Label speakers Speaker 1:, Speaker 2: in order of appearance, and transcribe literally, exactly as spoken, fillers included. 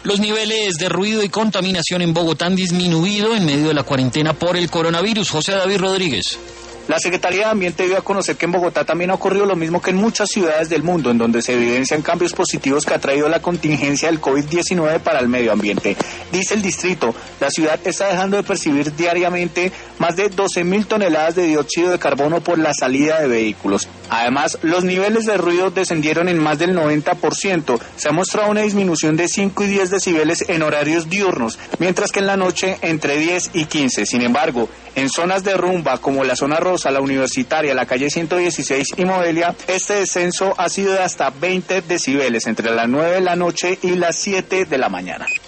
Speaker 1: Los niveles de ruido y contaminación en Bogotá han disminuido en medio de la cuarentena por el coronavirus. José David Rodríguez.
Speaker 2: La Secretaría de Ambiente dio a conocer que en Bogotá también ha ocurrido lo mismo que en muchas ciudades del mundo, en donde se evidencian cambios positivos que ha traído la contingencia del COVID diecinueve para el medio ambiente. Dice el distrito, la ciudad está dejando de percibir diariamente más de doce mil toneladas de dióxido de carbono por la salida de vehículos. Además, los niveles de ruido descendieron en más del noventa por ciento. Se ha mostrado una disminución de cinco y diez decibeles en horarios diurnos, mientras que en la noche entre diez y quince. Sin embargo, en zonas de rumba como la zona rosa, la Universitaria, la calle ciento dieciséis y Modelia, este descenso ha sido de hasta veinte decibeles entre las nueve de la noche y las siete de la mañana.